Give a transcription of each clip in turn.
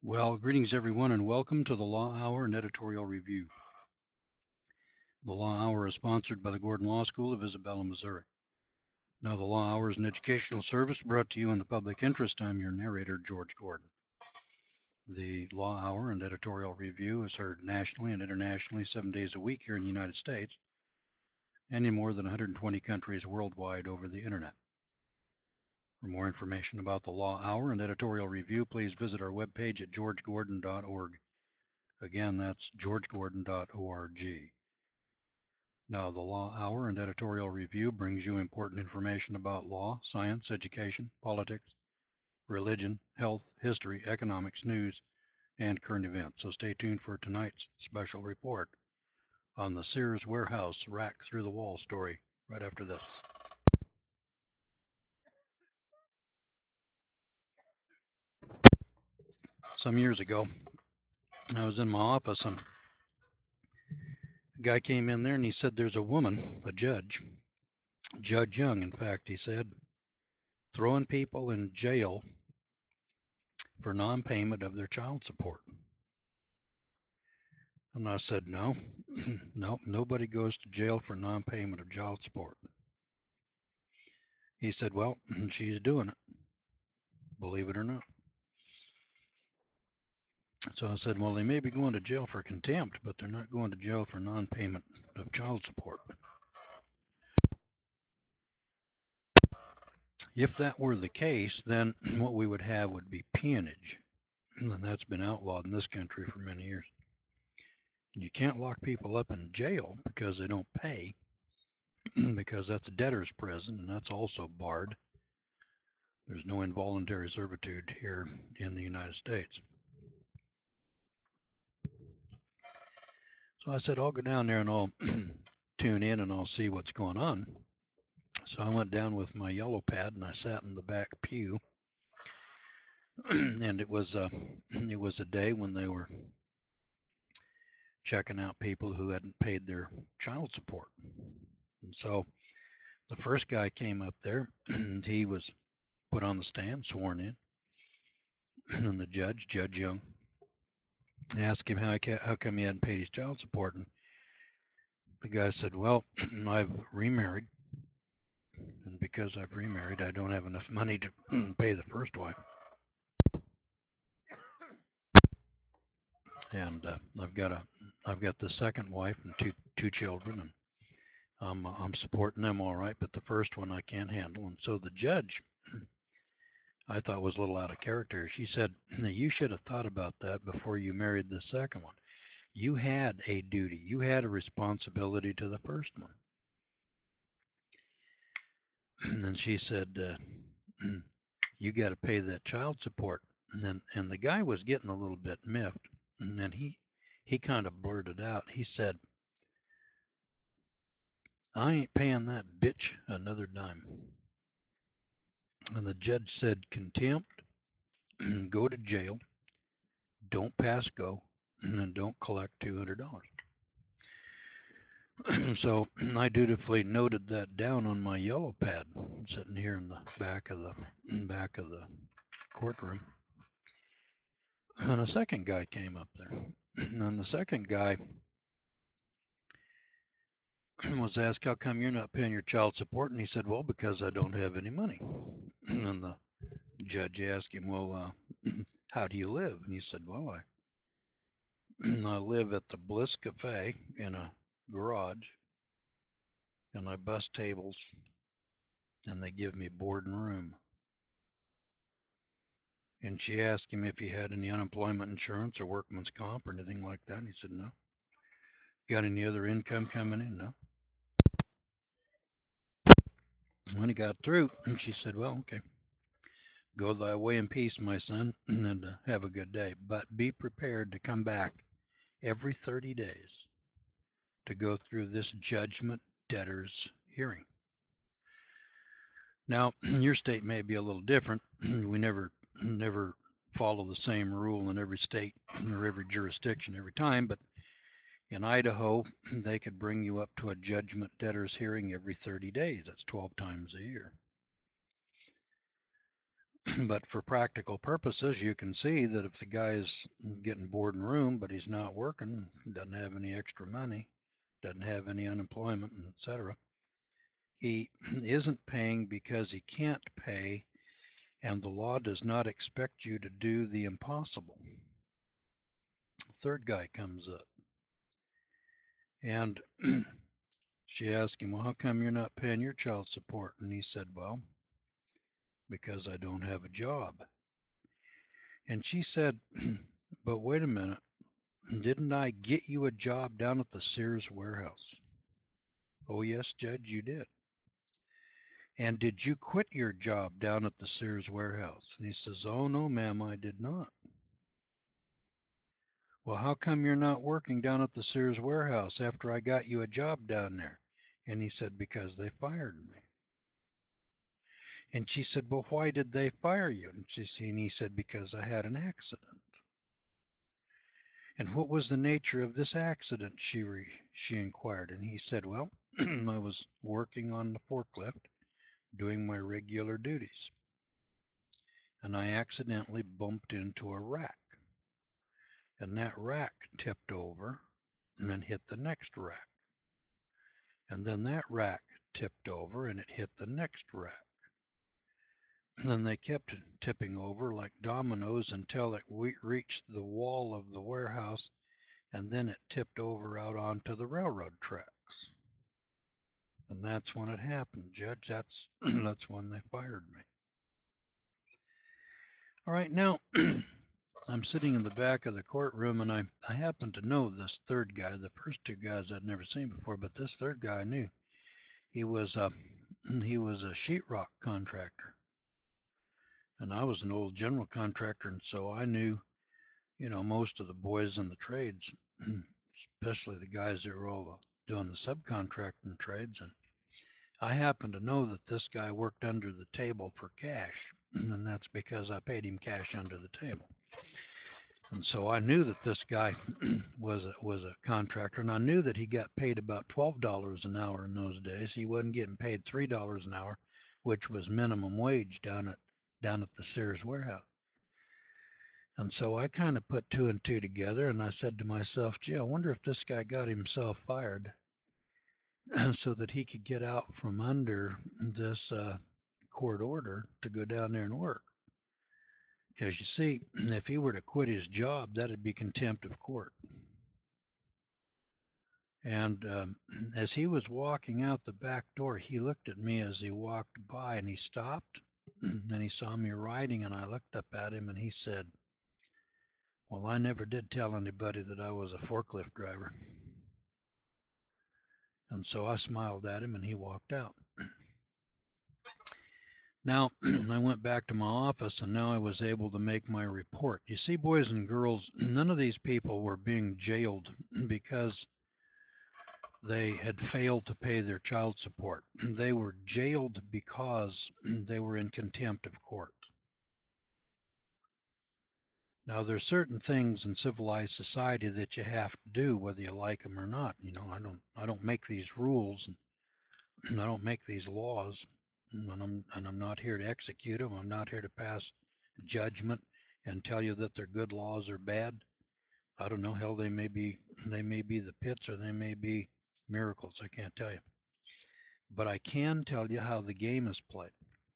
Well, greetings everyone, and welcome to the Law Hour and Editorial Review. The Law Hour is sponsored by the Gordon Law School of Isabella, Missouri. Now, the Law Hour is an educational service brought to you in the public interest. I'm your narrator, George Gordon. The Law Hour and Editorial Review is heard nationally and internationally 7 days a week here in the United States and in more than 120 countries worldwide over the internet. For more information about the Law Hour and Editorial Review, please visit our webpage at georgegordon.org. Again, that's georgegordon.org. Now, the Law Hour and Editorial Review brings you important information about law, science, education, politics, religion, health, history, economics, news, and current events. So stay tuned for tonight's special report on the Sears Warehouse Rack Through the Wall story right after this. Some years ago, I was in my office and a guy came in there and he said, "There's a woman, a judge, Judge Young, in fact," he said, "throwing people in jail for non-payment of their child support." And I said, "No, no, nobody goes to jail for non-payment of child support." He said, "Well, she's doing it, believe it or not." So I said, "Well, they may be going to jail for contempt, but they're not going to jail for non-payment of child support." If that were the case, then what we would have would be peonage, and that's been outlawed in this country for many years. You can't lock people up in jail because they don't pay, because that's a debtor's prison, and that's also barred. There's no involuntary servitude here in the United States. So I said, "I'll go down there and I'll tune in and I'll see what's going on." So I went down with my yellow pad and I sat in the back pew. And it was a day when they were checking out people who hadn't paid their child support. And so the first guy came up there and he was put on the stand, sworn in. And the judge, Judge Young, asked him how come he hadn't paid his child support. And the guy said, "Well, I've remarried, and because I've remarried, I don't have enough money to pay the first wife. And I've got the second wife and two children, and I'm supporting them all right, but the first one I can't handle." And so the judge, I thought, was a little out of character. She said, "You should have thought about that before you married the second one. You had a duty, you had a responsibility to the first one." And then she said, "You got to pay that child support." And the guy was getting a little bit miffed, and then he kind of blurted out. He said, "I ain't paying that bitch another dime." And the judge said, "Contempt, go to jail, don't pass go, and then don't collect $200. So I dutifully noted that down on my yellow pad, sitting here in the back of the courtroom. And a second guy came up there, and the second guy was asked, "How come you're not paying your child support?" And he said, "Well, because I don't have any money." And the judge asked him, "Well, how do you live?" And he said, "Well, I live at the Bliss Cafe in a garage, and I bus tables, and they give me board and room." And she asked him if he had any unemployment insurance or workman's comp or anything like that. And he said, "No." "Got any other income coming in?" "No." When he got through, she said, "Well, okay. Go thy way in peace, my son, and have a good day. But be prepared to come back every 30 days to go through this judgment debtor's hearing." Now, your state may be a little different. We never follow the same rule in every state or every jurisdiction every time, but in Idaho, they could bring you up to a judgment debtor's hearing every 30 days. That's 12 times a year. But for practical purposes, you can see that if the guy is getting board and room, but he's not working, doesn't have any extra money, doesn't have any unemployment, etc., he isn't paying because he can't pay, and the law does not expect you to do the impossible. Third guy comes up, and she asked him, well, how come you're not paying your child support? And he said, well, because I don't have a job. And she said, but wait a minute, didn't I get you a job down at the Sears warehouse? Oh, yes, Judge, you did. And did you quit your job down at the Sears warehouse? And he says, oh, no, ma'am, I did not. Well, how come you're not working down at the Sears warehouse after I got you a job down there? And he said, because they fired me. And she said, well, why did they fire you? And he said, because I had an accident. And what was the nature of this accident, she inquired. And he said, well, I was working on the forklift, doing my regular duties. And I accidentally bumped into a rack. And that rack tipped over and then hit the next rack. And then that rack tipped over and it hit the next rack. And then they kept tipping over like dominoes until it reached the wall of the warehouse, and then it tipped over out onto the railroad tracks. And that's when it happened, Judge. That's when they fired me. All right, now I'm sitting in the back of the courtroom, and I happen to know this third guy. The first two guys I'd never seen before, but this third guy I knew. He was a sheetrock contractor. And I was an old general contractor, and so I knew, most of the boys in the trades, especially the guys that were all doing the subcontracting trades. And I happened to know that this guy worked under the table for cash, and that's because I paid him cash under the table. And so I knew that this guy was a contractor, and I knew that he got paid about $12 an hour in those days. He wasn't getting paid $3 an hour, which was minimum wage down at the Sears warehouse. And so I kind of put two and two together, and I said to myself, gee, I wonder if this guy got himself fired so that he could get out from under this court order to go down there and work. Because you see, if he were to quit his job, that'd be contempt of court. And as he was walking out the back door, he looked at me as he walked by, and he stopped. And he saw me riding, and I looked up at him, and he said, well, I never did tell anybody that I was a forklift driver. And so I smiled at him, and he walked out. Now, I went back to my office, and now I was able to make my report. You see, boys and girls, none of these people were being jailed because they had failed to pay their child support. They were jailed because they were in contempt of court. Now, there's certain things in civilized society that you have to do, whether you like them or not. I don't make these rules, and I don't make these laws, and I'm not here to execute them. I'm not here to pass judgment and tell you that they're good laws or bad. I don't know. Hell, they may be the pits, or they may be miracles. I can't tell you. But I can tell you how the game is played.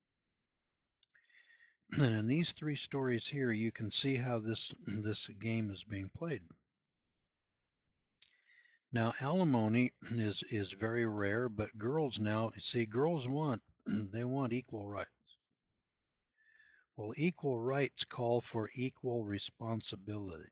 And in these three stories here, you can see how this game is being played. Now, alimony is very rare, but girls now, see, girls want equal rights. Well, equal rights call for equal responsibility.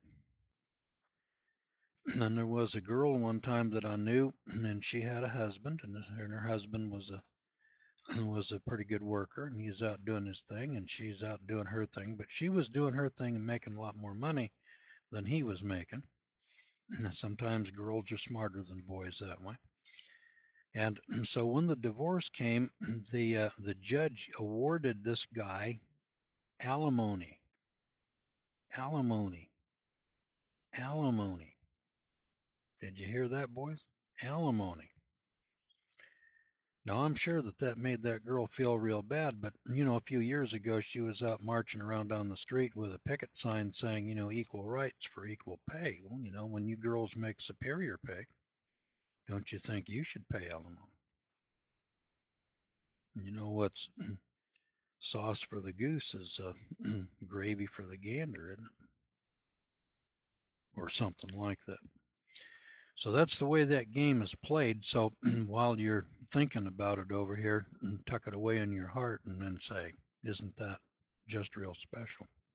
And there was a girl one time that I knew, and she had a husband, and her husband was a pretty good worker, and he's out doing his thing, and she's out doing her thing. But she was doing her thing and making a lot more money than he was making. And sometimes girls are smarter than boys that way. And so when the divorce came, the judge awarded this guy alimony. Alimony. Alimony. Did you hear that, boys? Alimony. Now, I'm sure that that made that girl feel real bad, but, a few years ago she was out marching around down the street with a picket sign saying, equal rights for equal pay. Well, when you girls make superior pay, don't you think you should pay alimony? You know what's sauce for the goose is gravy for the gander, isn't it? Or something like that. So that's the way that game is played. So while you're thinking about it over here, tuck it away in your heart and then say, isn't that just real special?